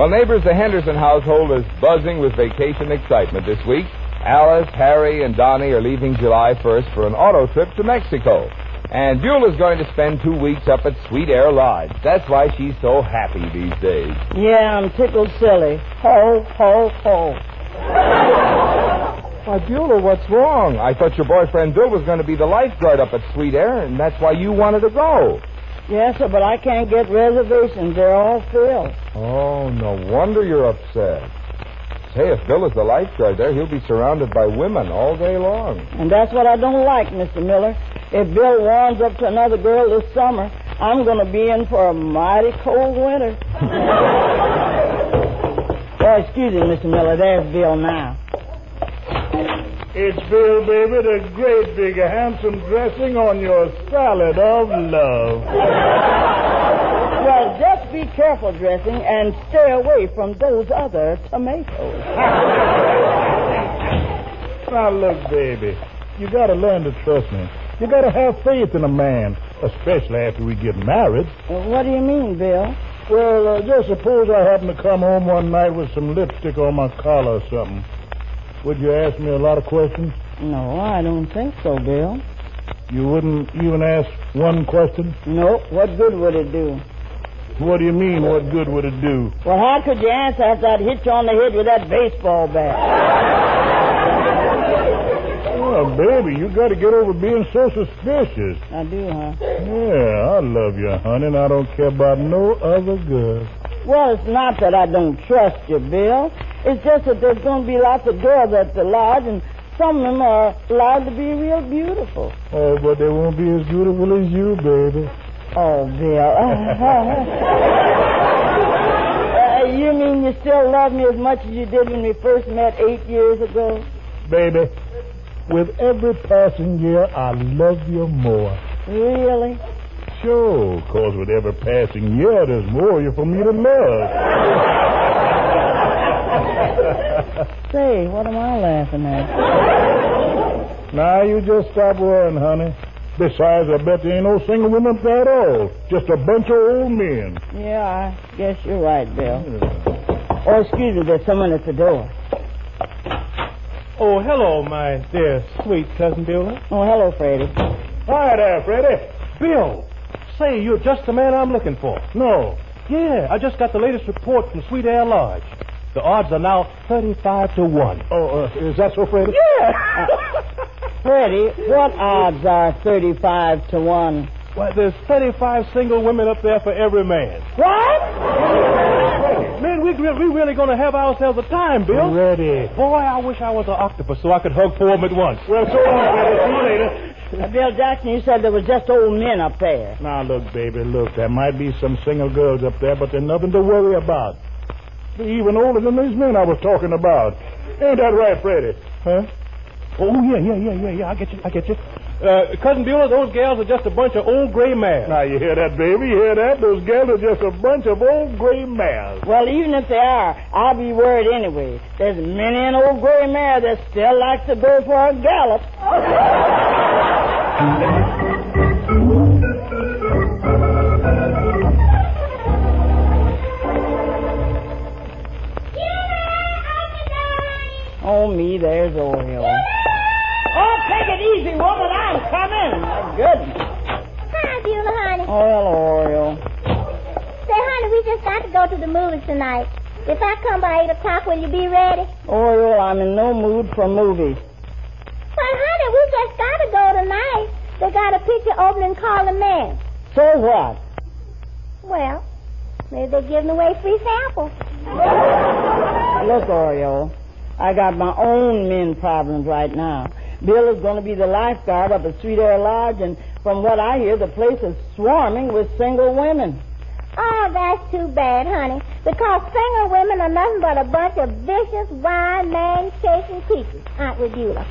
Well, neighbors, the Henderson household is buzzing with vacation excitement this week. Alice, Harry, and Donnie are leaving July 1st for an auto trip to Mexico. And Beulah's going to spend 2 weeks up at Sweet Air Lodge. That's why she's so happy these days. Yeah, I'm tickled silly. Ho, ho, ho. Why, Beulah, what's wrong? I thought your boyfriend Bill was going to be the lifeguard up at Sweet Air, and that's why you wanted to go. Yes, sir, but I can't get reservations. They're all filled. Oh, no wonder you're upset. Say, if Bill is the lifeguard there, he'll be surrounded by women all day long. And that's what I don't like, Mr. Miller. If Bill warms up to another girl this summer, I'm going to be in for a mighty cold winter. Oh, excuse me, Mr. Miller. There's Bill now. It's Bill, baby, the great big handsome dressing on your salad of love. Well, just be careful dressing and stay away from those other tomatoes. Now, look, baby, you got to learn to trust me. You got to have faith in a man, especially after we get married. What do you mean, Bill? Well, just suppose I happen to come home one night with some lipstick on my collar or something. Would you ask me a lot of questions? No, I don't think so, Bill. You wouldn't even ask one question? No. What good would it do? What do you mean, what good would it do? Well, how could you answer after I'd hit you on the head with that baseball bat? Well, baby, you got to get over being so suspicious. I do, huh? Yeah, I love you, honey, and I don't care about no other girl. Well, it's not that I don't trust you, Bill. It's just that there's going to be lots of girls at the lodge, and some of them are allowed to be real beautiful. Oh, but they won't be as beautiful as you, baby. Oh, Bill. You mean you still love me as much as you did when we first met 8 years ago? Baby, with every passing year, I love you more. Really? Sure, because with every passing year, there's more you for me to love. Say, what am I laughing at? Now, you just stop worrying, honey. Besides, I bet there ain't no single women up there at all. Just a bunch of old men. Yeah, I guess you're right, Bill. Oh, excuse me, there's someone at the door. Oh, hello, my dear sweet cousin Beulah. Oh, hello, Freddie. Hi there, Freddie. Bill, say, you're just the man I'm looking for. No. Yeah, I just got the latest report from Sweet Air Lodge. The odds are now 35-1. Oh, is that so, Freddie? Yeah! Freddie, what odds are 35-1? Why, there's 35 single women up there for every man. What? Man, we're really going to have ourselves a time, Bill. Ready. Boy, I wish I was an octopus so I could hug 4 of them at once. Well, so long, Freddie. See you later. Bill Jackson, you said there was just old men up there. Now, look, baby, look. There might be some single girls up there, but they're nothing to worry about. They're even older than these men I was talking about. Ain't that right, Freddie? Huh? Oh, yeah. I get you. Cousin Beulah, those gals are just a bunch of old gray mares. Now, you hear that, baby? You hear that? Those gals are just a bunch of old gray mares. Well, even if they are, I'll be worried anyway. There's many an old gray mare that still likes to go for a gallop. Oh, me, there's Oreo. Oh, take it easy, woman. I'm coming. My goodness. Hi, Beulah, honey. Oh, hello, Oreo. Say, honey, we just got to go to the movies tonight. If I come by 8 o'clock, will you be ready? Oreo, I'm in no mood for movies. Well, honey, we just got to go tonight. They got a picture opening called The Man. So what? Well, maybe they're giving away free samples. Look, Oreo, I got my own men problems right now. Bill is going to be the lifeguard up at Sweet Air Lodge, and from what I hear, the place is swarming with single women. Oh, that's too bad, honey, because single women are nothing but a bunch of vicious, wild, man-chasing creatures, aren't we, Beulah?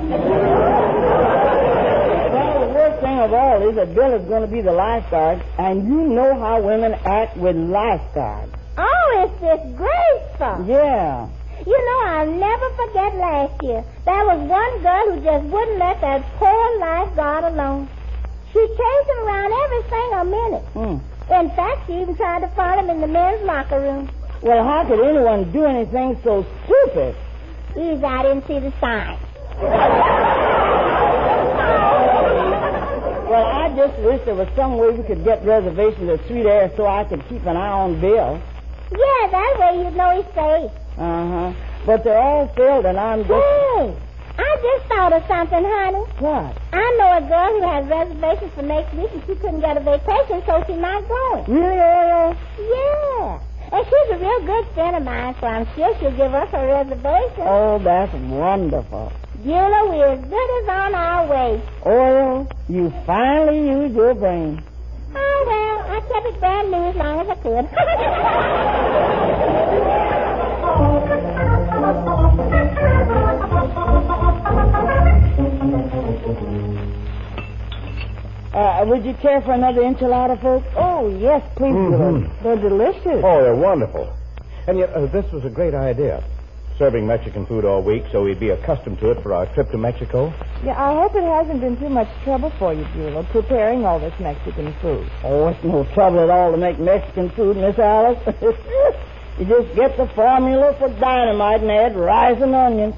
Well, the worst thing of all is that Bill is going to be the lifeguard, and you know how women act with lifeguards. Oh, it's disgraceful. Yeah. You know, I'll never forget last year. There was one girl who just wouldn't let that poor lifeguard alone. She chased him around every single minute. In fact, she even tried to follow him in the men's locker room. Well, how could anyone do anything so stupid? Easy, I didn't see the sign. Well, I just wish there was some way we could get reservations at Sweet Air so I could keep an eye on Bill. Yeah, that way you'd know he's safe. Uh-huh. But they're all filled, and I'm just... Hey, I just thought of something, honey. What? I know a girl who has reservations for next week, and she couldn't get a vacation, so she's not going. Really, Ariel? Yeah. And she's a real good friend of mine, so I'm sure she'll give us a reservation. Oh, that's wonderful. Beulah, we're as good as on our way. Oriole, you finally used your brain. Oh, well, I kept it brand new as long as I could. Would you care for another enchilada, folks? Oh, yes, please, Beulah. They're delicious. Oh, they're wonderful. And yet, this was a great idea. Serving Mexican food all week so we'd be accustomed to it for our trip to Mexico. Yeah, I hope it hasn't been too much trouble for you, Beulah, preparing all this Mexican food. Oh, it's no trouble at all to make Mexican food, Miss Alice. You just get the formula for dynamite and add rice and onions.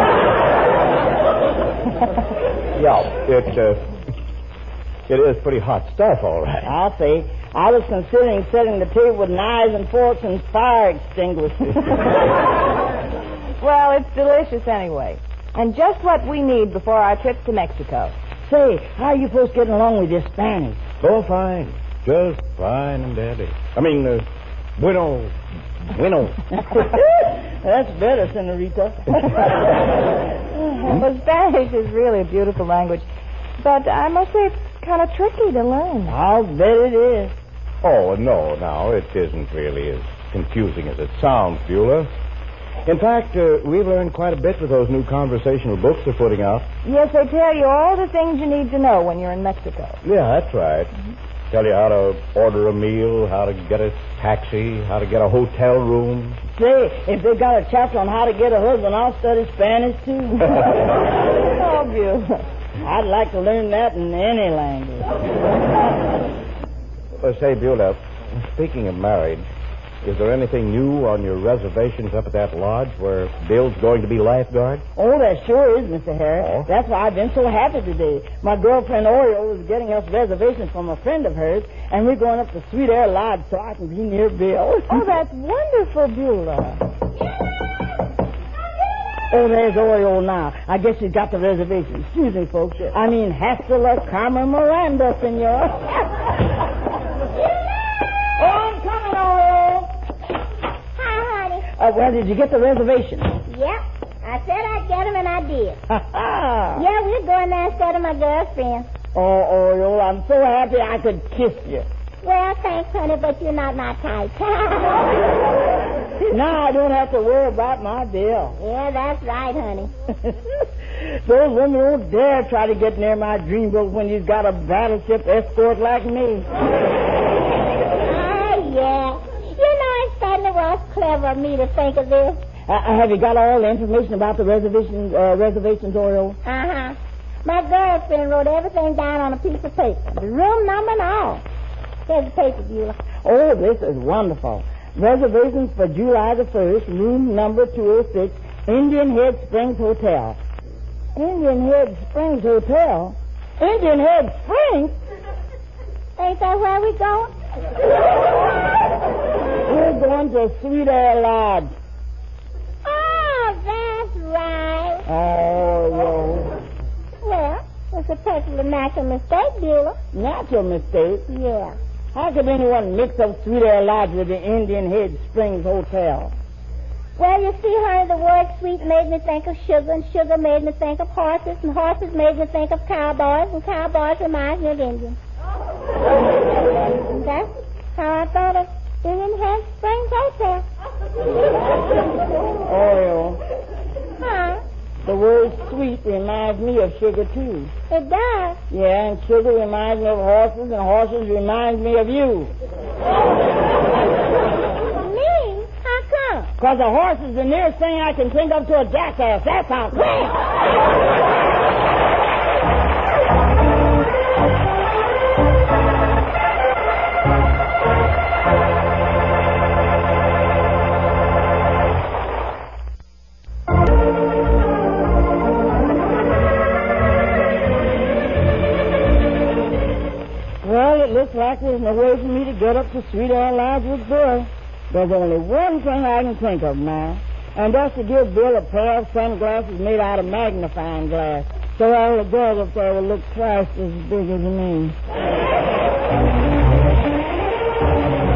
Yeah, it is pretty hot stuff, all right. I'll say. I was considering setting the table with knives and forks and fire extinguishers. Well, it's delicious anyway. And just what we need before our trip to Mexico. Say, how are you folks getting along with your Spanish? Oh, fine. Just fine and dandy. I mean, bueno. That's better, Senorita. Well, Spanish is really a beautiful language. But I must say it's kind of tricky to learn. I'll bet it is. Oh, no, it isn't really as confusing as it sounds, Beulah. In fact, we've learned quite a bit with those new conversational books they're putting out. Yes, they tell you all the things you need to know when you're in Mexico. Yeah, that's right. Tell you how to order a meal, how to get a taxi, how to get a hotel room. Say, if they got a chapter on how to get a husband, I'll study Spanish, too. Oh, Beulah. I'd like to learn that in any language. Say, Beulah, speaking of marriage, is there anything new on your reservations up at that lodge where Bill's going to be lifeguard? Oh, there sure is, Mr. Harris. Oh? That's why I've been so happy today. My girlfriend Oriole is getting us reservations from a friend of hers, and we're going up to Sweet Air Lodge so I can be near Bill. Oh, that's wonderful, Beulah. Oh, there's Oriole now. I guess she's got the reservation. Excuse me, folks. I mean, hasta la Carmen Miranda, senor. Oh, I'm coming, Oriole. Hi, honey. Well, did you get the reservation? Yep. I said I'd get him, and I did. Ha-ha. Yeah, we're going there instead of my girlfriend. Oh, Oriole, I'm so happy I could kiss you. Well, thanks, honey, but you're not my type. Now I don't have to worry about my bill. Yeah, that's right, honey. Those women don't dare try to get near my dreamboat when you've got a battleship escort like me. Oh, yeah. You know, it certainly was clever of me to think of this. Have you got all the information about the reservations, Oriole? Uh-huh. My girlfriend wrote everything down on a piece of paper. The room number and all. Here's the paper, Beulah. Oh, this is wonderful. Reservations for July the 1st, room number 206, Indian Head Springs Hotel. Indian Head Springs Hotel? Indian Head Springs? Ain't that where we going? We're going to Sweet Air Lodge. Oh, that's right. Oh, Well, it's a perfectly natural mistake, Beulah. natural mistake. Yeah. How could anyone mix up Sweet Air Lodge with the Indian Head Springs Hotel? Well, you see, honey, the word sweet made me think of sugar, and sugar made me think of horses, and horses made me think of cowboys, and cowboys remind me of Indians. And that's how I thought of Indian Head Springs Hotel. Oriole, Huh? the word sweet reminds me of sugar, too. It does. Yeah, and sugar reminds me of horses, and horses remind me of you. Me? How come? Because a horse is the nearest thing I can think of to a jackass. That's how. practice and a way for me to get up to Sweet Air Lodge with Bill. There's only one thing I can think of now, and that's to give Bill a pair of sunglasses made out of magnifying glass, so all the girls up there will look twice as big as me.